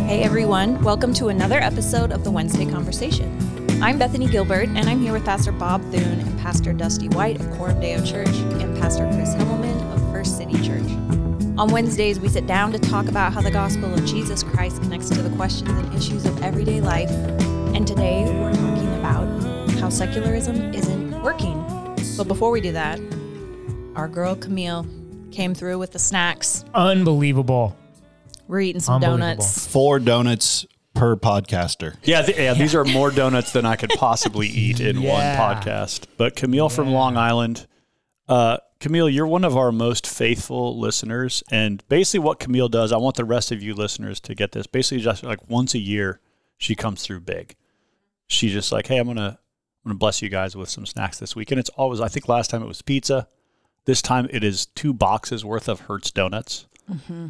Hey everyone, welcome to another episode of the Wednesday Conversation. I'm Bethany Gilbert, and I'm here with Pastor Bob Thune and Pastor Dusty White of Coram Deo Church and Pastor Chris Himmelman of First City Church. On Wednesdays, we sit down to talk about how the gospel of Jesus Christ connects to the questions and issues of everyday life. And today, we're talking about how secularism isn't working. But before we do that, our girl Camille came through with the snacks. Unbelievable. We're eating some donuts. 4 donuts per podcaster. Yeah, these are more donuts than I could possibly eat in one podcast. But Camille from Long Island, Camille, you're one of our most faithful listeners. And basically what Camille does, I want the rest of you listeners to get this. Basically just like once a year, she comes through big. She's just like, hey, I'm gonna bless you guys with some snacks this week. And it's always, I think last time it was pizza. This time it is 2 boxes worth of Hertz donuts. Mm-hmm.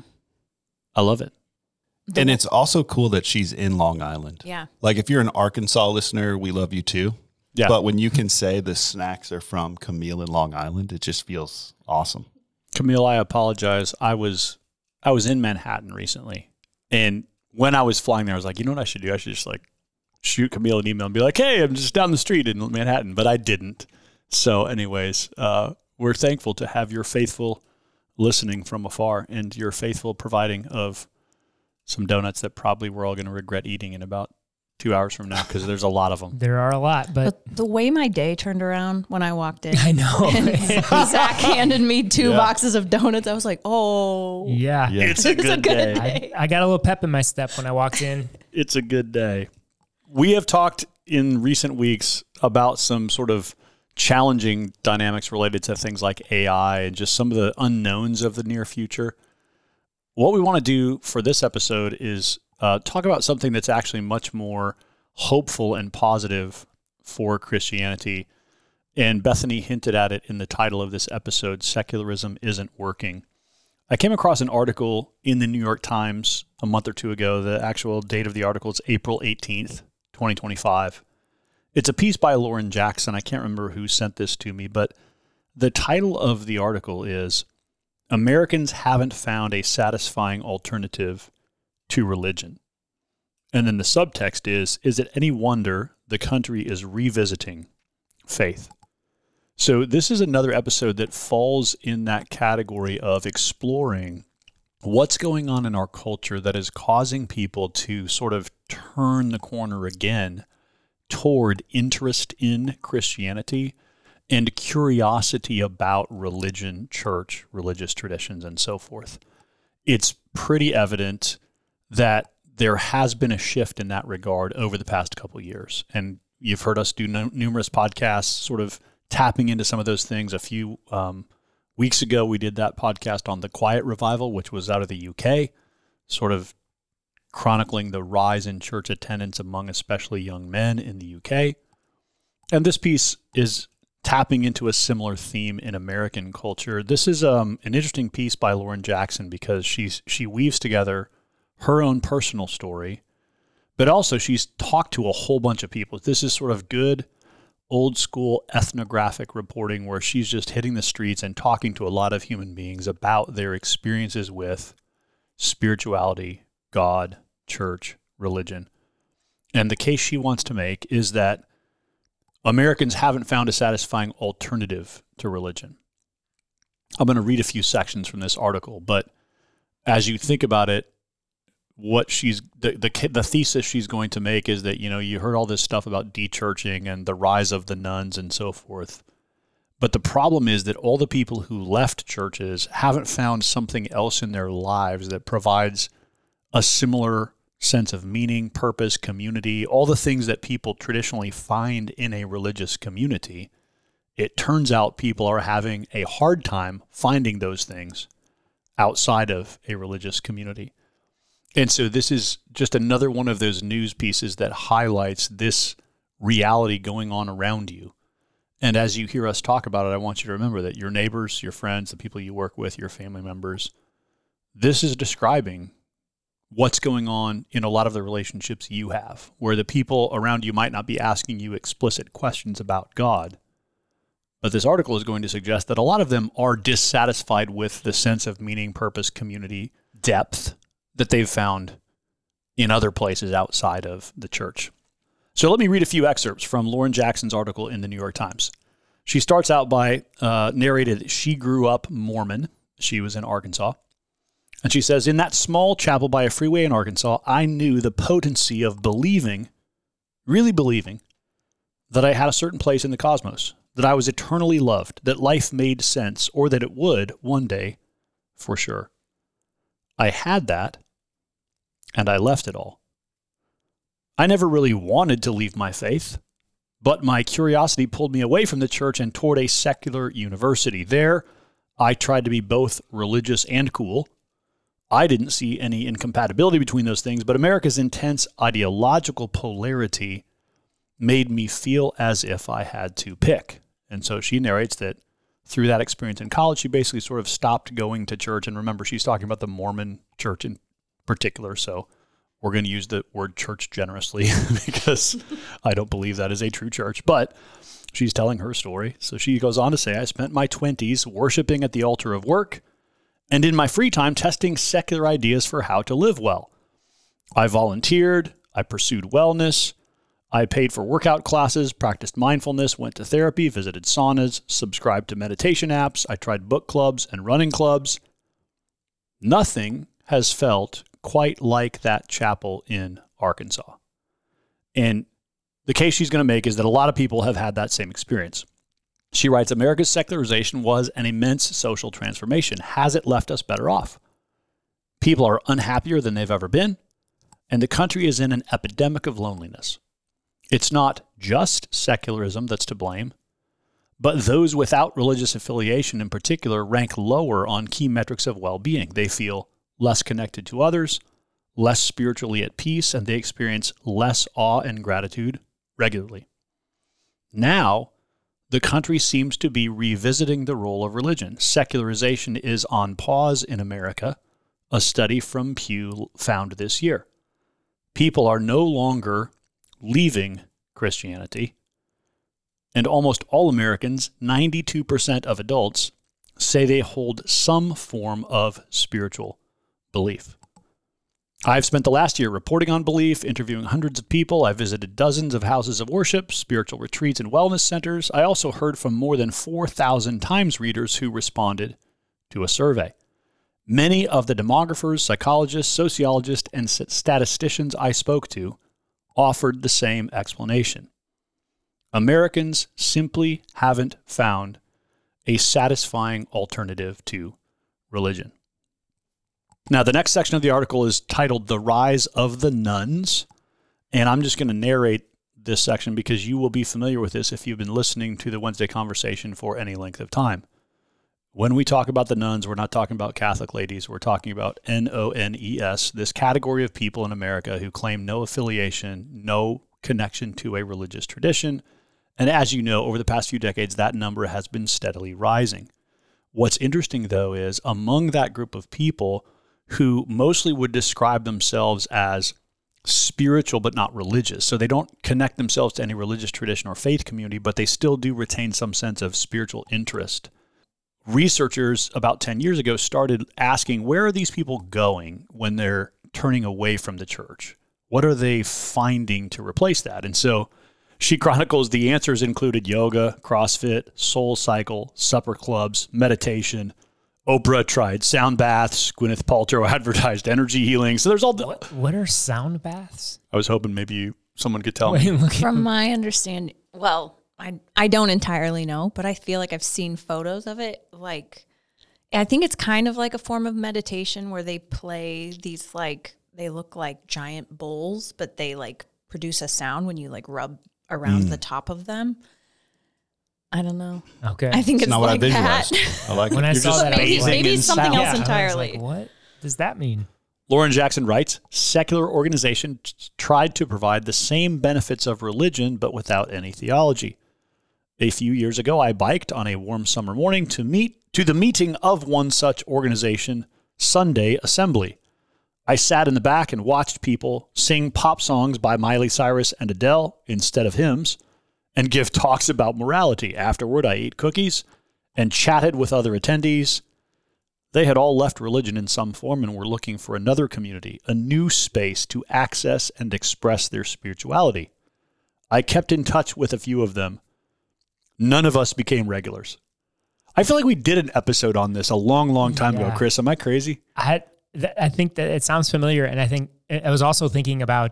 I love it. And it's also cool that she's in Long Island. Yeah. Like if you're an Arkansas listener, we love you too. Yeah. But when you can say the snacks are from Camille in Long Island, it just feels awesome. Camille, I apologize. I was in Manhattan recently. And when I was flying there, I was like, you know what I should do? I should just like shoot Camille an email and be like, hey, I'm just down the street in Manhattan. But I didn't. So anyways, we're thankful to have your faithful listening from afar and your faithful providing of some donuts that probably we're all going to regret eating in about 2 hours from now because there's a lot of them. There are a lot, but the way my day turned around when I walked in. I know. And Zach handed me 2 boxes of donuts. I was like, oh. Yeah. It's a good day. I got a little pep in my step when I walked in. It's a good day. We have talked in recent weeks about some sort of challenging dynamics related to things like AI and just some of the unknowns of the near future. What we want to do for this episode is talk about something that's actually much more hopeful and positive for Christianity. And Bethany hinted at it in the title of this episode, Secularism Isn't Working. I came across an article in the New York Times a month or two ago. The actual date of the article is April 18th, 2025. It's a piece by Lauren Jackson. I can't remember who sent this to me, but the title of the article is Americans Haven't Found a Satisfying Alternative to Religion. And then the subtext is it any wonder the country is revisiting faith? So this is another episode that falls in that category of exploring what's going on in our culture that is causing people to sort of turn the corner again toward interest in Christianity and curiosity about religion, church, religious traditions, and so forth. It's pretty evident that there has been a shift in that regard over the past couple of years. And you've heard us do numerous podcasts sort of tapping into some of those things. A few weeks ago, we did that podcast on the Quiet Revival, which was out of the UK, sort of chronicling the rise in church attendance among especially young men in the UK. And this piece is tapping into a similar theme in American culture. This is an interesting piece by Lauren Jackson because she weaves together her own personal story, but also she's talked to a whole bunch of people. This is sort of good old school ethnographic reporting where she's just hitting the streets and talking to a lot of human beings about their experiences with spirituality, God, church, religion. And the case she wants to make is that Americans haven't found a satisfying alternative to religion. I'm going to read a few sections from this article, but as you think about it, what the thesis she's going to make is that, you heard all this stuff about de-churching and the rise of the nuns and so forth. But the problem is that all the people who left churches haven't found something else in their lives that provides a similar sense of meaning, purpose, community, all the things that people traditionally find in a religious community. It turns out people are having a hard time finding those things outside of a religious community. And so this is just another one of those news pieces that highlights this reality going on around you. And as you hear us talk about it, I want you to remember that your neighbors, your friends, the people you work with, your family members, this is describing what's going on in a lot of the relationships you have, where the people around you might not be asking you explicit questions about God. But this article is going to suggest that a lot of them are dissatisfied with the sense of meaning, purpose, community, depth that they've found in other places outside of the church. So let me read a few excerpts from Lauren Jackson's article in the New York Times. She starts out by narrating that she grew up Mormon. She was in Arkansas. And she says, in that small chapel by a freeway in Arkansas, I knew the potency of believing, really believing, that I had a certain place in the cosmos, that I was eternally loved, that life made sense, or that it would one day for sure. I had that, and I left it all. I never really wanted to leave my faith, but my curiosity pulled me away from the church and toward a secular university. There, I tried to be both religious and cool. I didn't see any incompatibility between those things, but America's intense ideological polarity made me feel as if I had to pick. And so she narrates that through that experience in college, she basically sort of stopped going to church. And remember, she's talking about the Mormon church in particular. So we're going to use the word church generously because I don't believe that is a true church. But she's telling her story. So she goes on to say, I spent my 20s worshiping at the altar of work, and in my free time, testing secular ideas for how to live well. I volunteered, I pursued wellness, I paid for workout classes, practiced mindfulness, went to therapy, visited saunas, subscribed to meditation apps, I tried book clubs and running clubs. Nothing has felt quite like that chapel in Arkansas. And the case she's going to make is that a lot of people have had that same experience. She writes, America's secularization was an immense social transformation. Has it left us better off? People are unhappier than they've ever been, and the country is in an epidemic of loneliness. It's not just secularism that's to blame, but those without religious affiliation in particular rank lower on key metrics of well-being. They feel less connected to others, less spiritually at peace, and they experience less awe and gratitude regularly. Now, the country seems to be revisiting the role of religion. Secularization is on pause in America, a study from Pew found this year. People are no longer leaving Christianity, and almost all Americans, 92% of adults, say they hold some form of spiritual belief. I've spent the last year reporting on belief, interviewing hundreds of people. I visited dozens of houses of worship, spiritual retreats, and wellness centers. I also heard from more than 4,000 Times readers who responded to a survey. Many of the demographers, psychologists, sociologists, and statisticians I spoke to offered the same explanation. Americans simply haven't found a satisfying alternative to religion. Now, the next section of the article is titled The Rise of the Nones, and I'm just going to narrate this section because you will be familiar with this if you've been listening to the Wednesday conversation for any length of time. When we talk about the nuns, we're not talking about Catholic ladies. We're talking about Nones, this category of people in America who claim no affiliation, no connection to a religious tradition. And as you know, over the past few decades, that number has been steadily rising. What's interesting, though, is among that group of people who mostly would describe themselves as spiritual but not religious. So they don't connect themselves to any religious tradition or faith community, but they still do retain some sense of spiritual interest. Researchers about 10 years ago started asking, where are these people going when they're turning away from the church? What are they finding to replace that? And so she chronicles the answers included yoga, CrossFit, Soul Cycle, supper clubs, meditation. Oprah tried sound baths. Gwyneth Paltrow advertised energy healing. So there's all the... What are sound baths? I was hoping maybe someone could tell me. From my understanding, well, I don't entirely know, but I feel like I've seen photos of it. Like, I think it's kind of like a form of meditation where they play these, like, they look like giant bowls, but they like produce a sound when you like rub around the top of them. I don't know. Okay. I think it's not like what I that. visualized. I like When it. I You're saw just that, I was bathing like- Maybe in it's something sound. else I was entirely. like, what does that mean? Lauren Jackson writes, secular organizations tried to provide the same benefits of religion, but without any theology. A few years ago, I biked on a warm summer morning to the meeting of one such organization, Sunday Assembly. I sat in the back and watched people sing pop songs by Miley Cyrus and Adele instead of hymns and give talks about morality. Afterward, I ate cookies and chatted with other attendees. They had all left religion in some form and were looking for another community, a new space to access and express their spirituality. I kept in touch with a few of them. None of us became regulars. I feel like we did an episode on this a long, long time ago, Chris. Am I crazy? I think that it sounds familiar, and I think I was also thinking about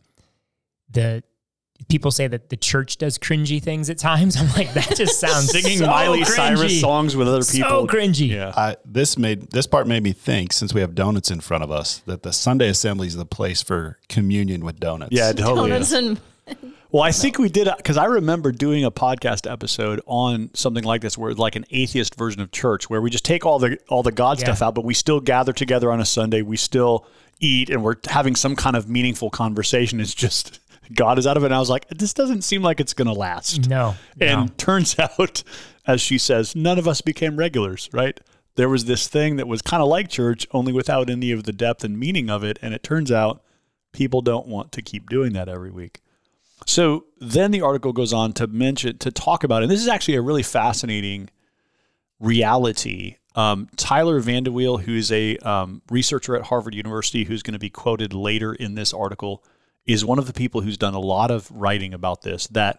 the people say that the church does cringy things at times. I'm like, that just sounds singing so Miley cringy. Cyrus songs with other people. So cringy. Yeah. This part made me think, since we have donuts in front of us, that the Sunday assembly is the place for communion with donuts. Yeah, totally. Donuts and Well, I think we did, because I remember doing a podcast episode on something like this, where it's like an atheist version of church, where we just take all the God stuff out, but we still gather together on a Sunday. We still eat, and we're having some kind of meaningful conversation. It's just God is out of it. And I was like, this doesn't seem like it's going to last. No. And turns out, as she says, none of us became regulars, right? There was this thing that was kind of like church, only without any of the depth and meaning of it. And it turns out people don't want to keep doing that every week. So then the article goes on to talk about, and this is actually a really fascinating reality. Tyler VandeWiel, who's a researcher at Harvard University, who's going to be quoted later in this article, is one of the people who's done a lot of writing about this, that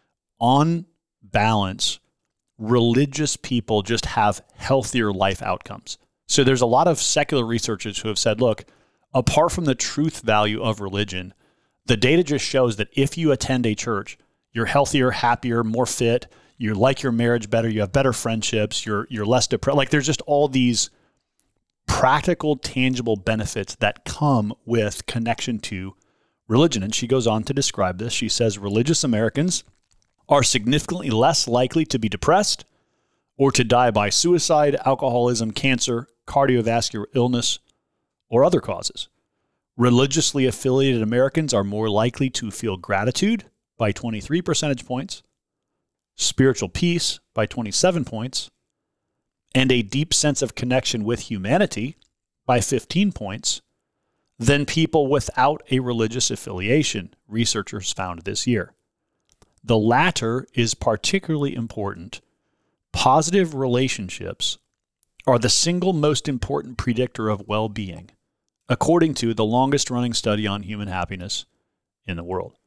on balance, religious people just have healthier life outcomes. So there's a lot of secular researchers who have said, look, apart from the truth value of religion, the data just shows that if you attend a church, you're healthier, happier, more fit, you like your marriage better, you have better friendships, you're less depressed. Like, there's just all these practical, tangible benefits that come with connection to religion. And she goes on to describe this. She says, religious Americans are significantly less likely to be depressed or to die by suicide, alcoholism, cancer, cardiovascular illness, or other causes. Religiously affiliated Americans are more likely to feel gratitude by 23 percentage points, spiritual peace by 27 points, and a deep sense of connection with humanity by 15 points than people without a religious affiliation, researchers found this year. The latter is particularly important. Positive relationships are the single most important predictor of well-being, according to the longest-running study on human happiness in the world.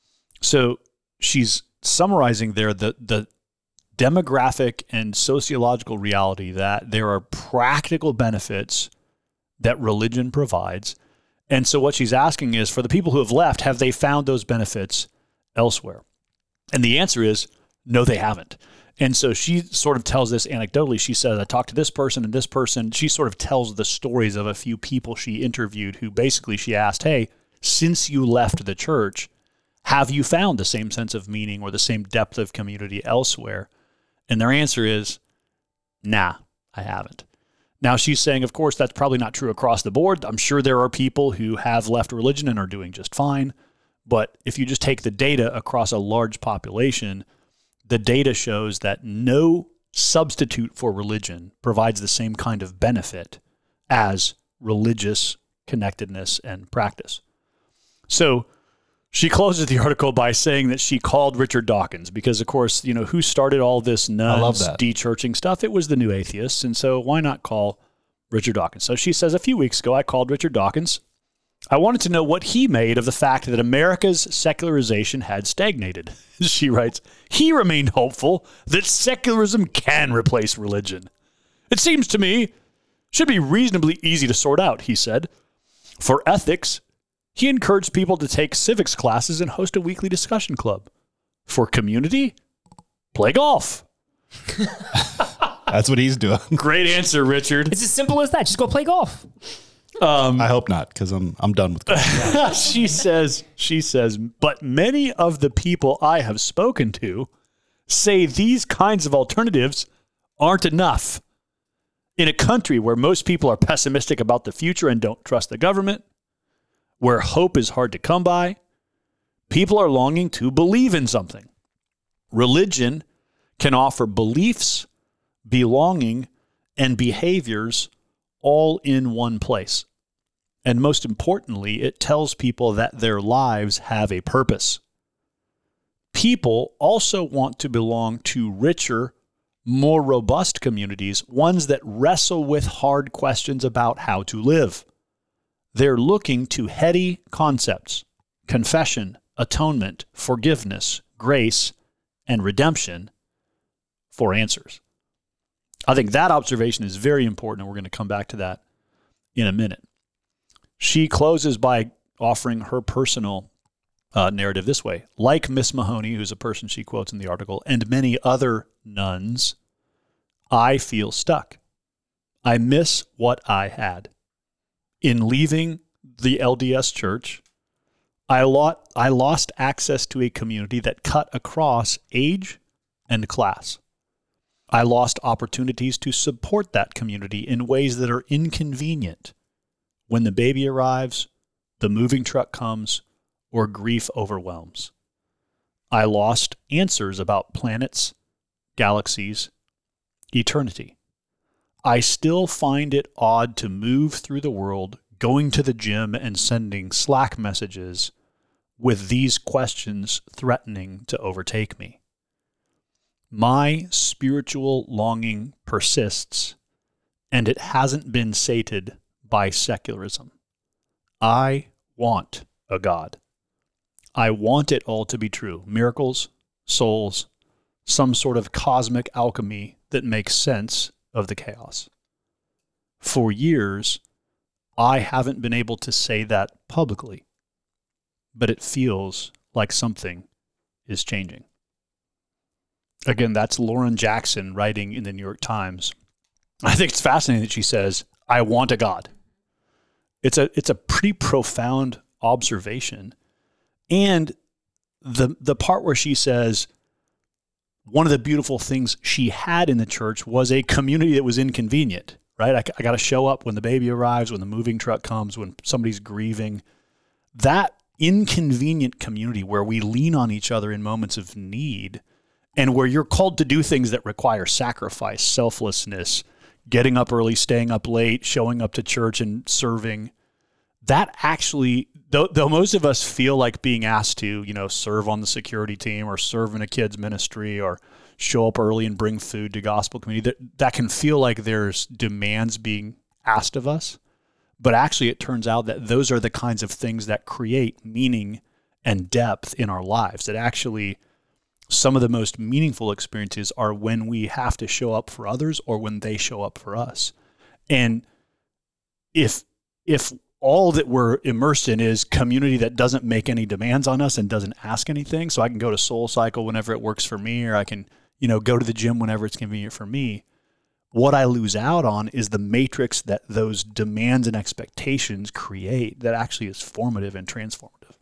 So she's summarizing there the demographic and sociological reality that there are practical benefits that religion provides. And so what she's asking is, for the people who have left, have they found those benefits elsewhere? And the answer is, no, they haven't. And so she sort of tells this anecdotally. She says, I talked to this person and this person. She sort of tells the stories of a few people she interviewed who basically she asked, hey, since you left the church, have you found the same sense of meaning or the same depth of community elsewhere? And their answer is, nah, I haven't. Now, she's saying, of course, that's probably not true across the board. I'm sure there are people who have left religion and are doing just fine. But if you just take the data across a large population, the data shows that no substitute for religion provides the same kind of benefit as religious connectedness and practice. So she closes the article by saying that she called Richard Dawkins because, of course, you know, who started all this nuns de-churching stuff? It was the New Atheists. And so why not call Richard Dawkins? So she says, a few weeks ago, I called Richard Dawkins. I wanted to know what he made of the fact that America's secularization had stagnated. She writes, he remained hopeful that secularism can replace religion. It seems to me should be reasonably easy to sort out, he said. For ethics, he encouraged people to take civics classes and host a weekly discussion club. For community, play golf. That's what he's doing. Great answer, Richard. It's as simple as that. Just go play golf. I hope not, because I'm done with golf. She says, but many of the people I have spoken to say these kinds of alternatives aren't enough. In a country where most people are pessimistic about the future and don't trust the government, where hope is hard to come by, people are longing to believe in something. Religion can offer beliefs, belonging, and behaviors all in one place. And most importantly, it tells people that their lives have a purpose. People also want to belong to richer, more robust communities, ones that wrestle with hard questions about how to live. They're looking to heady concepts, confession, atonement, forgiveness, grace, and redemption for answers. I think that observation is very important, and we're going to come back to that in a minute. She closes by offering her personal narrative this way. Like Miss Mahoney, who's a person she quotes in the article, and many other nuns, I feel stuck. I miss what I had. In leaving the LDS church, I lost access to a community that cut across age and class. I lost opportunities to support that community in ways that are inconvenient when the baby arrives, the moving truck comes, or grief overwhelms. I lost answers about planets, galaxies, eternity. I still find it odd to move through the world, going to the gym and sending Slack messages with these questions threatening to overtake me. My spiritual longing persists, and it hasn't been sated by secularism. I want a God. I want it all to be true. Miracles, souls, some sort of cosmic alchemy that makes sense of the chaos. For years, I haven't been able to say that publicly, but it feels like something is changing. Again, that's Lauren Jackson writing in the New York Times. I think it's fascinating that she says, I want a God. It's a pretty profound observation. And the part where she says, one of the beautiful things she had in the church was a community that was inconvenient, right? I got to show up when the baby arrives, when the moving truck comes, when somebody's grieving. That inconvenient community where we lean on each other in moments of need and where you're called to do things that require sacrifice, selflessness, getting up early, staying up late, showing up to church and serving. That actually, though most of us feel like being asked to, serve on the security team or serve in a kid's ministry or show up early and bring food to gospel community, that can feel like there's demands being asked of us. But actually, it turns out that those are the kinds of things that create meaning and depth in our lives. That actually, some of the most meaningful experiences are when we have to show up for others or when they show up for us. And if all that we're immersed in is community that doesn't make any demands on us and doesn't ask anything, so I can go to Soul Cycle whenever it works for me, or I can, go to the gym whenever it's convenient for me, what I lose out on is the matrix that those demands and expectations create that actually is formative and transformative.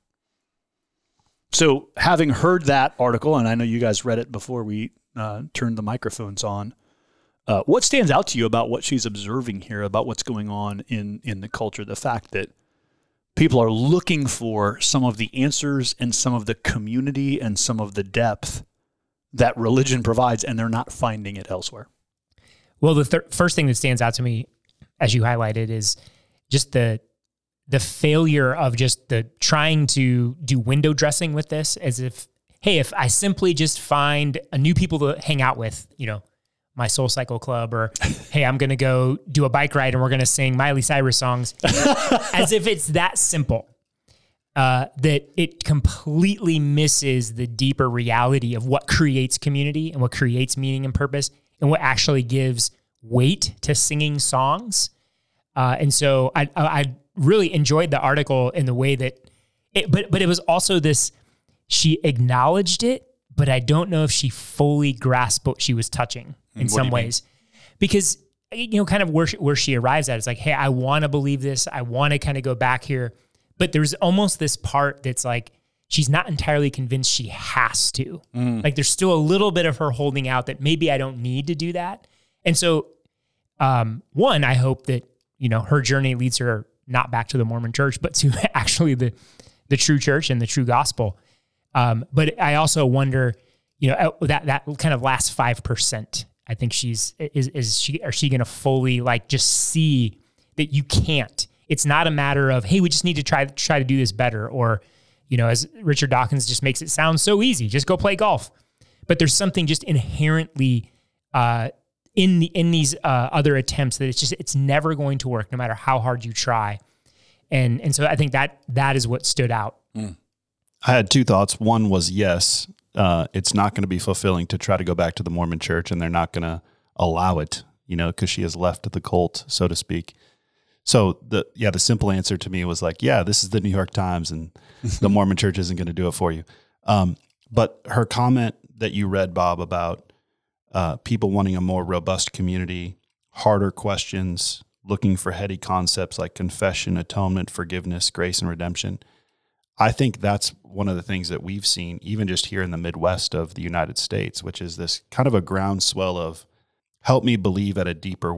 So having heard that article, and I know you guys read it before we turned the microphones on, what stands out to you about what she's observing here, about what's going on in the culture, the fact that people are looking for some of the answers and some of the community and some of the depth that religion provides, and they're not finding it elsewhere? Well, the first thing that stands out to me, as you highlighted, is just the failure of just the trying to do window dressing with this, as if, hey, if I simply just find a new people to hang out with, my Soul Cycle Club, or hey, I'm going to go do a bike ride and we're going to sing Miley Cyrus songs, as if it's that simple, that it completely misses the deeper reality of what creates community and what creates meaning and purpose and what actually gives weight to singing songs. And so I really enjoyed the article in the way that but it was also this, she acknowledged it, but I don't know if she fully grasped what she was touching in some ways. Because, kind of where she arrives at, it's like, hey, I want to believe this. I want to kind of go back here. But there's almost this part that's like, she's not entirely convinced she has to. Like there's still a little bit of her holding out that maybe I don't need to do that. And so, one, I hope that, her journey leads her not back to the Mormon church, but to actually the true church and the true gospel. But I also wonder, that kind of last 5%, I think is she going to fully just see that you can't? It's not a matter of, hey, we just need to try to do this better, or, as Richard Dawkins just makes it sound so easy, just go play golf. But there's something just inherently in these other attempts that it's never going to work no matter how hard you try. And so I think that is what stood out. I had two thoughts. One was, yes, it's not going to be fulfilling to try to go back to the Mormon church, and they're not going to allow it, because she has left the cult, so to speak. So the simple answer to me was like, yeah, this is the New York Times, and the Mormon church isn't going to do it for you. But her comment that you read, Bob, about people wanting a more robust community, harder questions, looking for heady concepts like confession, atonement, forgiveness, grace, and redemption. I think that's one of the things that we've seen, even just here in the Midwest of the United States, which is this kind of a groundswell of help me believe in a deeper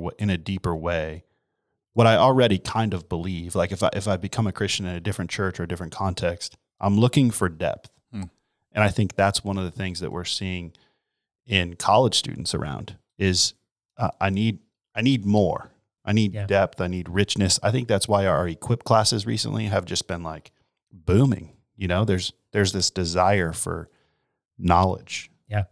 way what I already kind of believe. Like if I become a Christian in a different church or a different context, I'm looking for depth. And I think that's one of the things that we're seeing in college students around is I need more. I need depth. I need richness. I think that's why our Equip classes recently have just been like booming. There's this desire for knowledge.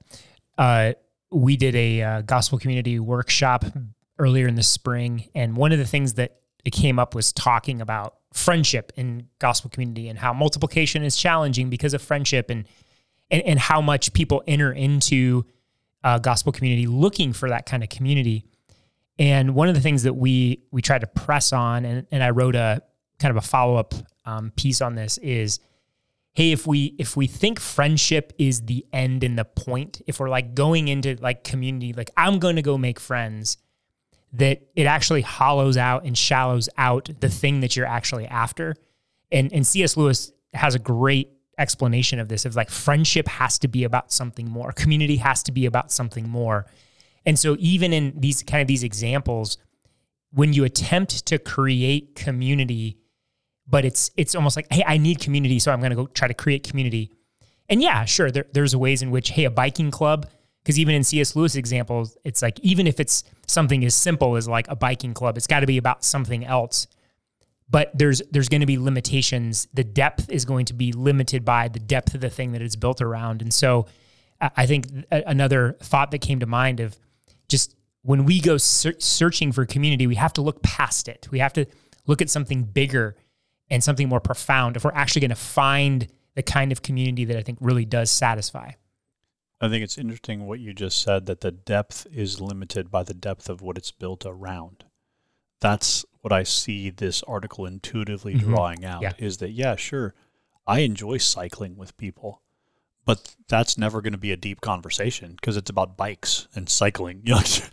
Yeah. We did a gospel community workshop earlier in the spring. And one of the things that it came up was talking about friendship in gospel community and how multiplication is challenging because of friendship and how much people enter into gospel community looking for that kind of community. And one of the things that we tried to press on, and I wrote a kind of a follow-up piece on this is, hey, if we think friendship is the end and the point, if we're like going into like community, like I'm going to go make friends, that it actually hollows out and shallows out the thing that you're actually after. And C.S. Lewis has a great explanation of this, of like friendship has to be about something more. Community has to be about something more. And so even in these examples, when you attempt to create community, but it's almost like, hey, I need community, so I'm going to go try to create community. And yeah, sure, there's ways in which, hey, a biking club, because even in C.S. Lewis examples, it's like, even if it's something as simple as like a biking club, it's got to be about something else. But there's going to be limitations. The depth is going to be limited by the depth of the thing that it's built around. And so I think another thought that came to mind of just when we go searching for community, we have to look past it. We have to look at something bigger and something more profound if we're actually going to find the kind of community that I think really does satisfy. I think it's interesting what you just said, that the depth is limited by the depth of what it's built around. That's what I see this article intuitively drawing out, is that, yeah, sure, I enjoy cycling with people, but that's never going to be a deep conversation because it's about bikes and cycling.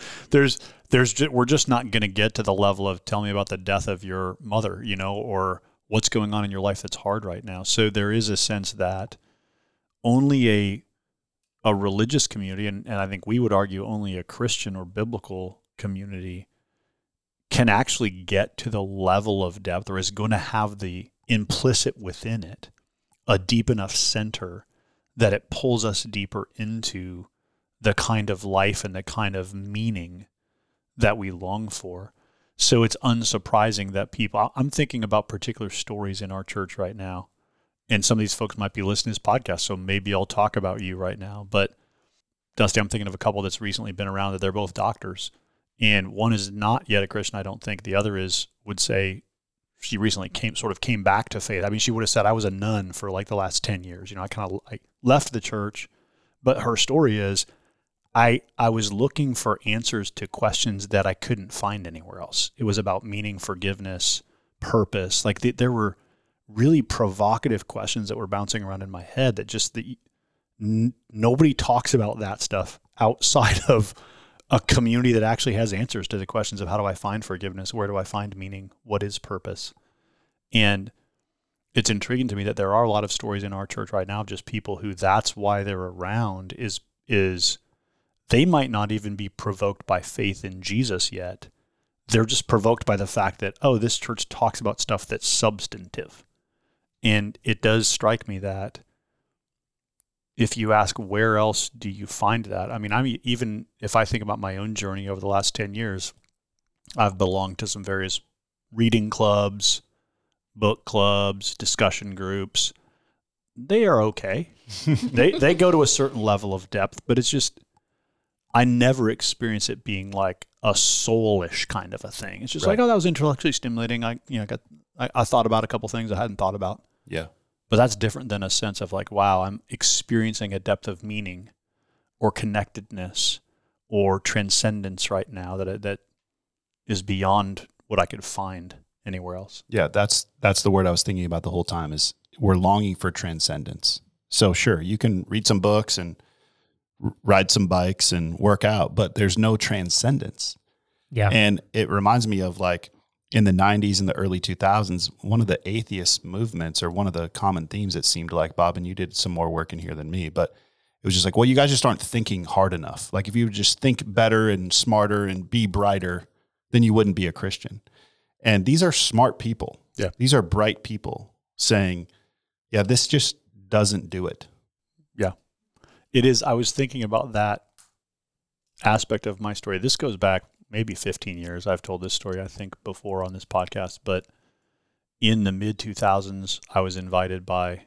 We're just not going to get to the level of tell me about the death of your mother, or what's going on in your life that's hard right now. So there is a sense that only a religious community, and I think we would argue only a Christian or biblical community, can actually get to the level of depth, or is going to have the implicit within it a deep enough center that it pulls us deeper into the kind of life and the kind of meaning that we long for. So it's unsurprising that people, I'm thinking about particular stories in our church right now, and some of these folks might be listening to this podcast, so maybe I'll talk about you right now. But Dusty, I'm thinking of a couple that's recently been around that they're both doctors. And one is not yet a Christian, I don't think. The other would say she recently came back to faith. I mean, she would have said, I was a nun for like the last 10 years. I left the church. But her story is, I was looking for answers to questions that I couldn't find anywhere else. It was about meaning, forgiveness, purpose. Like there were really provocative questions that were bouncing around in my head that nobody talks about that stuff outside of a community that actually has answers to the questions of how do I find forgiveness? Where do I find meaning? What is purpose? And it's intriguing to me that there are a lot of stories in our church right now of just people who that's why they're around is they might not even be provoked by faith in Jesus yet. They're just provoked by the fact that, oh, this church talks about stuff that's substantive. And it does strike me that if you ask where else do you find that? I mean, even if I think about my own journey over the last 10 years, I've belonged to some various reading clubs, book clubs, discussion groups. They are okay. They go to a certain level of depth, but it's just, I never experience it being like a soulish kind of a thing. It's just like, oh, that was intellectually stimulating. I thought about a couple things I hadn't thought about. Yeah. But that's different than a sense of like, wow, I'm experiencing a depth of meaning or connectedness or transcendence right now that is beyond what I could find anywhere else. Yeah, that's the word I was thinking about the whole time is we're longing for transcendence. So sure, you can read some books and ride some bikes and work out, but there's no transcendence. Yeah. And it reminds me of like in the 90s and the early 2000s, one of the atheist movements or one of the common themes, it seemed like, Bob, and you did some more work in here than me, but it was just like, well, you guys just aren't thinking hard enough. Like if you would just think better and smarter and be brighter, then you wouldn't be a Christian. And these are smart people. Yeah. These are bright people saying, yeah, this just doesn't do it. Yeah. It is. I was thinking about that aspect of my story. This goes back maybe 15 years. I've told this story, I think, before on this podcast. But in the mid-2000s, I was invited by,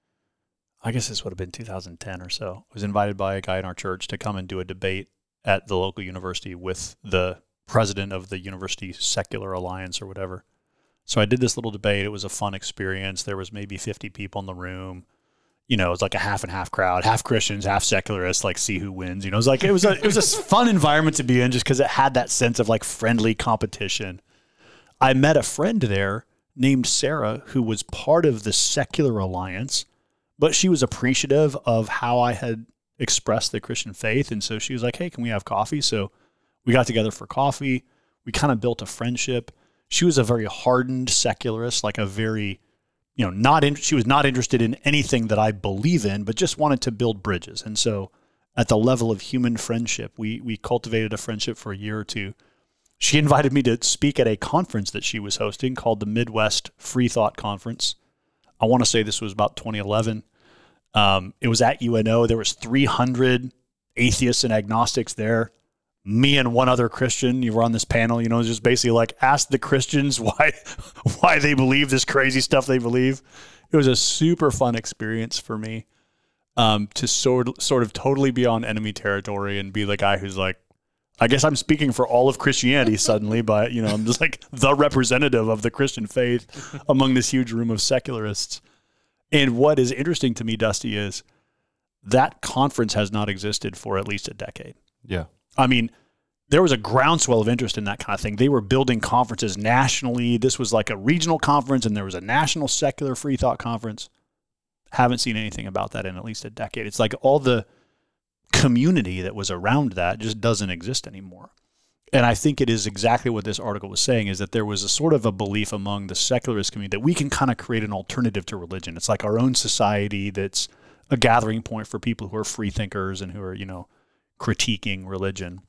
I guess this would have been 2010 or so. I was invited by a guy in our church to come and do a debate at the local university with the president of the university secular alliance or whatever. So I did this little debate. It was a fun experience. There was maybe 50 people in the room. You know, it was like a half and half crowd, half Christians, half secularists, like see who wins. You know, it was a fun environment to be in just because it had that sense of like friendly competition. I met a friend there named Sarah who was part of the secular alliance, but she was appreciative of how I had expressed the Christian faith. And so she was like, hey, can we have coffee? So we got together for coffee. We kind of built a friendship. She was a very hardened secularist, like a very, she was not interested in anything that I believe in, but just wanted to build bridges. And so at the level of human friendship, we cultivated a friendship for a year or two. She invited me to speak at a conference that she was hosting called the Midwest Free Thought Conference. I want to say this was about 2011. It was at UNO. There was 300 atheists and agnostics there. Me and one other Christian, you were on this panel, just basically like ask the Christians why they believe this crazy stuff they believe. It was a super fun experience for me to sort of totally be on enemy territory and be the guy who's like, I guess I'm speaking for all of Christianity suddenly, but I'm just like the representative of the Christian faith among this huge room of secularists. And what is interesting to me, Dusty, is that conference has not existed for at least a decade. Yeah. I mean, there was a groundswell of interest in that kind of thing. They were building conferences nationally. This was like a regional conference, and there was a national secular free thought conference. Haven't seen anything about that in at least a decade. It's like all the community that was around that just doesn't exist anymore. And I think it is exactly what this article was saying, is that there was a sort of a belief among the secularist community that we can kind of create an alternative to religion. It's like our own society that's a gathering point for people who are free thinkers and who are, critiquing religion.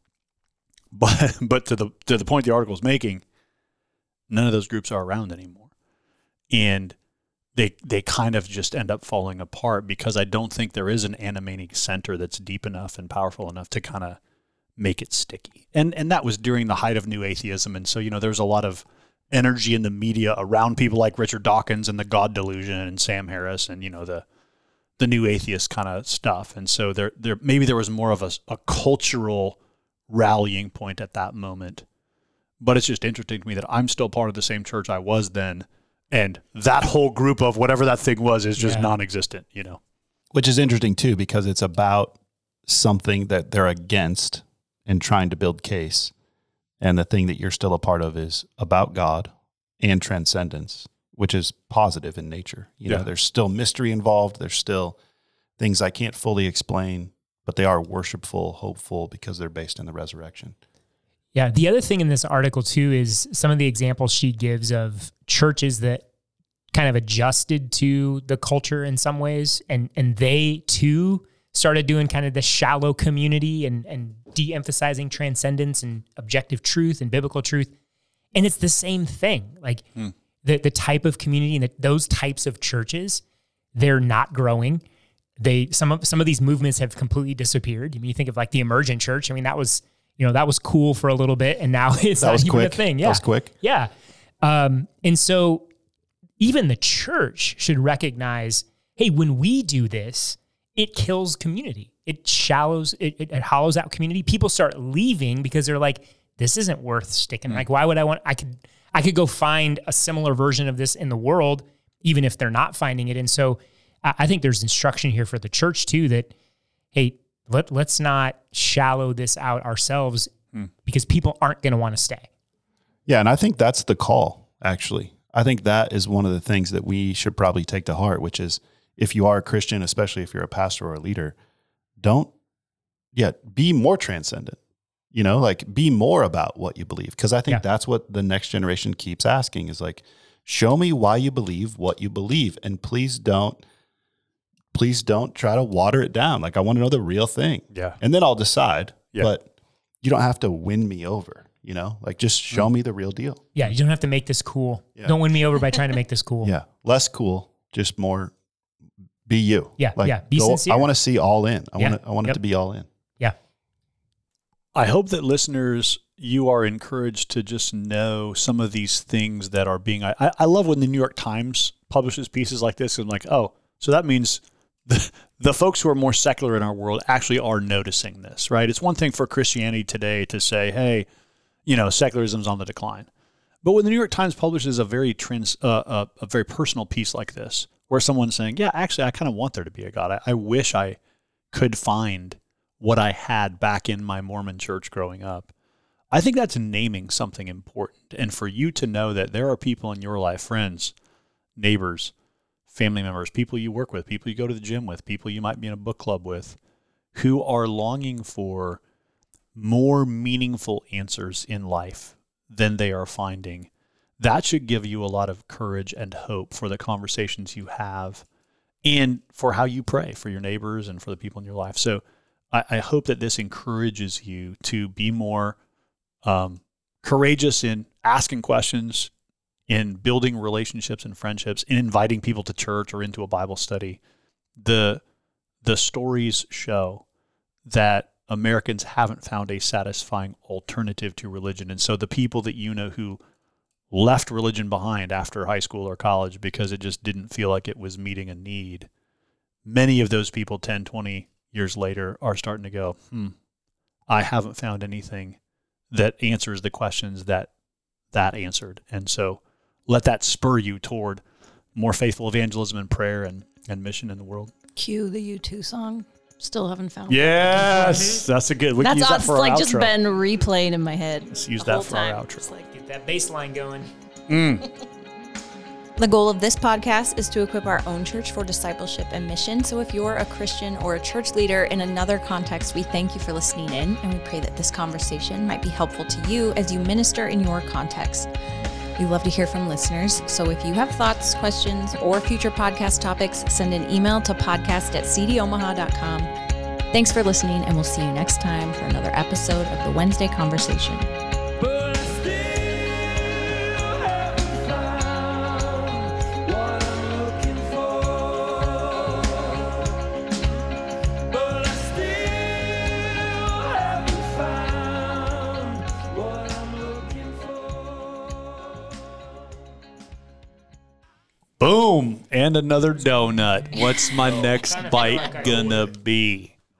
But to the point the article is making, none of those groups are around anymore. And they kind of just end up falling apart because I don't think there is an animating center that's deep enough and powerful enough to kind of make it sticky. And that was during the height of new atheism. And so, there's a lot of energy in the media around people like Richard Dawkins and the God Delusion and Sam Harris and, the new atheist kind of stuff. And so there maybe there was more of a cultural rallying point at that moment. But it's just interesting to me that I'm still part of the same church I was then. And that whole group of whatever that thing was is just non-existent, Which is interesting too, because it's about something that they're against and trying to build case. And the thing that you're still a part of is about God and transcendence, which is positive in nature. There's still mystery involved. There's still things I can't fully explain, but they are worshipful, hopeful, because they're based in the resurrection. Yeah. The other thing in this article too is some of the examples she gives of churches that kind of adjusted to the culture in some ways. And they too started doing kind of the shallow community and de-emphasizing transcendence and objective truth and biblical truth. And it's the same thing. Like the type of community and those types of churches, they're not growing. Some of these movements have completely disappeared. I mean, you think of like the emergent church. I mean, that was cool for a little bit, and now it's not even a thing. Yeah. That was quick. Yeah. And so even the church should recognize, hey, when we do this, it kills community. it shallows, it hollows out community. People start leaving because they're like, this isn't worth sticking. Like, why would I want, I could go find a similar version of this in the world, even if they're not finding it. And so I think there's instruction here for the church too, that, hey, let's not shallow this out ourselves because people aren't going to want to stay. Yeah. And I think that's the call, actually. I think that is one of the things that we should probably take to heart, which is if you are a Christian, especially if you're a pastor or a leader, be more transcendent, like be more about what you believe. Cause I think that's what the next generation keeps asking is like, show me why you believe what you believe. And please don't try to water it down. Like I want to know the real thing. Yeah. And then I'll decide, but you don't have to win me over, like just show me the real deal. Yeah. You don't have to make this cool. Yeah. Don't win me over by trying to make this cool. Yeah. Less cool, just more be you. Yeah. Be sincere. I want to see all in. I want it to be all in. Yeah. I hope that listeners, you are encouraged to just know some of these things that are being, I love when the New York Times publishes pieces like this and like, oh, so that means the folks who are more secular in our world actually are noticing this, right? It's one thing for Christianity today to say, hey, secularism's on the decline. But when the New York Times publishes a very personal piece like this, where someone's saying, yeah, actually, I kind of want there to be a God. I wish I could find what I had back in my Mormon church growing up. I think that's naming something important. And for you to know that there are people in your life, friends, neighbors, family members, people you work with, people you go to the gym with, people you might be in a book club with, who are longing for more meaningful answers in life than they are finding. That should give you a lot of courage and hope for the conversations you have and for how you pray for your neighbors and for the people in your life. So I hope that this encourages you to be more courageous in asking questions, in building relationships and friendships, in inviting people to church or into a Bible study. The stories show that Americans haven't found a satisfying alternative to religion. And so the people that who left religion behind after high school or college because it just didn't feel like it was meeting a need, many of those people 10, 20 years later are starting to go, I haven't found anything that answers the questions that answered. And so let that spur you toward more faithful evangelism and prayer and mission in the world. Cue the U2 song. Still haven't found Yes, that's a good. We can use that for our outro. Just been replayed in my head. Let's use that for our outro. Just get that bass line going. The goal of this podcast is to equip our own church for discipleship and mission. So if you're a Christian or a church leader in another context, we thank you for listening in, and we pray that this conversation might be helpful to you as you minister in your context. We love to hear from listeners, so if you have thoughts, questions, or future podcast topics, send an email to podcast@cdomaha.com. Thanks for listening, and we'll see you next time for another episode of the Wednesday Conversation. Boom. And another donut. What's my next bite gonna be?